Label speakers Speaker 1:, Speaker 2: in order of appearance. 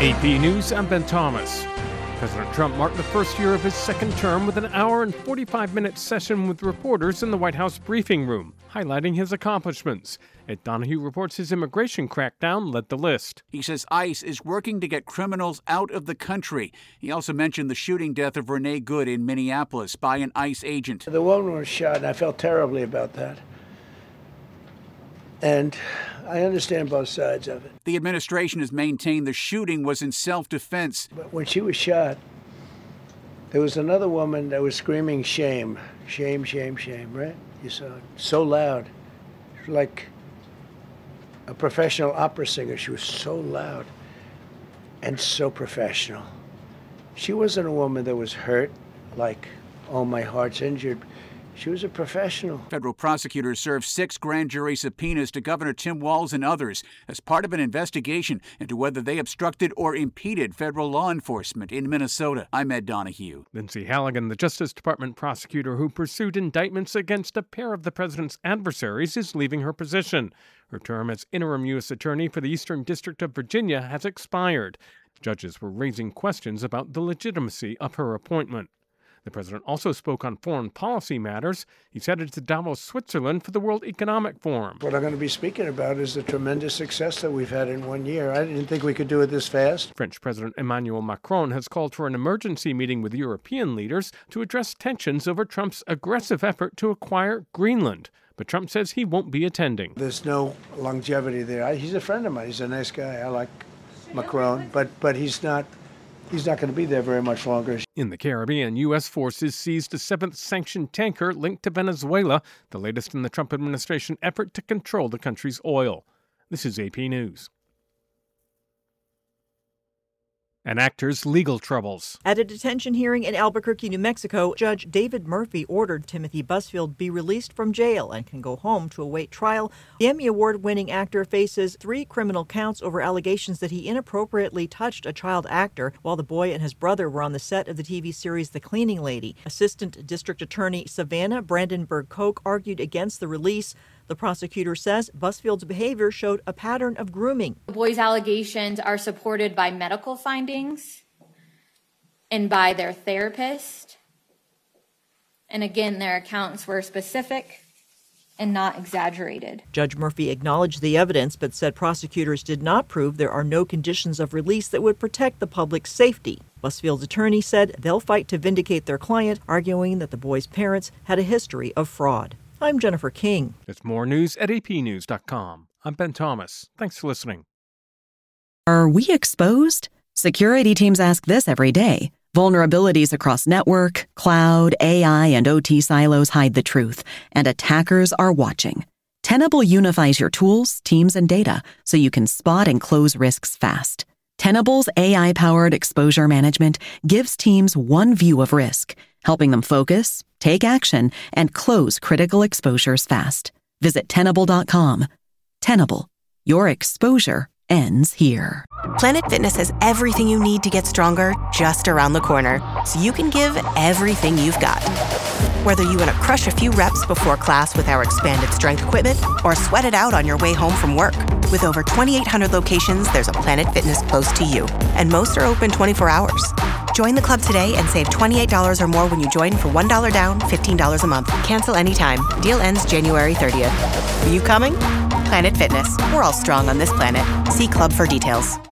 Speaker 1: AP News, I'm Ben Thomas. President Trump marked the first year of his second term with an hour and 45-minute session with reporters in the White House briefing room, highlighting his accomplishments. Ed Donahue reports his immigration crackdown led the list.
Speaker 2: He says ICE is working to get criminals out of the country. He also mentioned the shooting death of Renee Good in Minneapolis by an ICE agent.
Speaker 3: The woman was shot, and I felt terribly about that. And I understand both sides of it.
Speaker 2: The administration has maintained the shooting was in self-defense.
Speaker 3: But when she was shot, there was another woman that was screaming shame, shame, shame, shame, right? You saw it. So loud. She was like a professional opera singer. She was so loud and so professional. She wasn't a woman that was hurt, like, oh, my heart's injured. She was a professional.
Speaker 2: Federal prosecutors served 6 grand jury subpoenas to Governor Tim Walz and others as part of an investigation into whether they obstructed or impeded federal law enforcement in Minnesota. I'm Ed Donahue.
Speaker 1: Lindsay Halligan, the Justice Department prosecutor who pursued indictments against a pair of the president's adversaries, is leaving her position. Her term as interim U.S. attorney for the Eastern District of Virginia has expired. Judges were raising questions about the legitimacy of her appointment. The president also spoke on foreign policy matters. He's headed to Davos, Switzerland for the World Economic Forum.
Speaker 3: What I'm going to be speaking about is the tremendous success that we've had in 1 year. I didn't think we could do it this fast.
Speaker 1: French President Emmanuel Macron has called for an emergency meeting with European leaders to address tensions over Trump's aggressive effort to acquire Greenland. But Trump says he won't be attending.
Speaker 3: There's no longevity there. He's a friend of mine. He's a nice guy. I like Macron, but he's not going to be there very much longer.
Speaker 1: In the Caribbean, U.S. forces seized a 7th sanctioned tanker linked to Venezuela, the latest in the Trump administration effort to control the country's oil. This is AP News. An actor's legal troubles.
Speaker 4: At a detention hearing in Albuquerque, New Mexico, Judge David Murphy ordered Timothy Busfield be released from jail and can go home to await trial. The Emmy Award-winning actor faces 3 criminal counts over allegations that he inappropriately touched a child actor while the boy and his brother were on the set of the TV series The Cleaning Lady. Assistant District Attorney Savannah Brandenburg-Koch argued against the release. The prosecutor says Busfield's behavior showed a pattern of grooming.
Speaker 5: The boys' allegations are supported by medical findings and by their therapist. And again, their accounts were specific and not exaggerated.
Speaker 4: Judge Murphy acknowledged the evidence, but said prosecutors did not prove there are no conditions of release that would protect the public's safety. Busfield's attorney said they'll fight to vindicate their client, arguing that the boy's parents had a history of fraud. I'm Jennifer King.
Speaker 1: It's more news at apnews.com. I'm Ben Thomas. Thanks for listening.
Speaker 6: Are we exposed? Security teams ask this every day. Vulnerabilities across network, cloud, AI, and OT silos hide the truth, and attackers are watching. Tenable unifies your tools, teams, and data so you can spot and close risks fast. Tenable's AI-powered exposure management gives teams one view of risk, helping them focus, take action, and close critical exposures fast. Visit Tenable.com. Tenable. Your exposure ends here.
Speaker 7: Planet Fitness has everything you need to get stronger just around the corner, so you can give everything you've got. Whether you want to crush a few reps before class with our expanded strength equipment or sweat it out on your way home from work. With over 2,800 locations, there's a Planet Fitness close to you, and most are open 24 hours. Join the club today and save $28 or more when you join for $1 down, $15 a month. Cancel anytime. Deal ends January 30th. Are you coming? Planet Fitness. We're all strong on this planet. See club for details.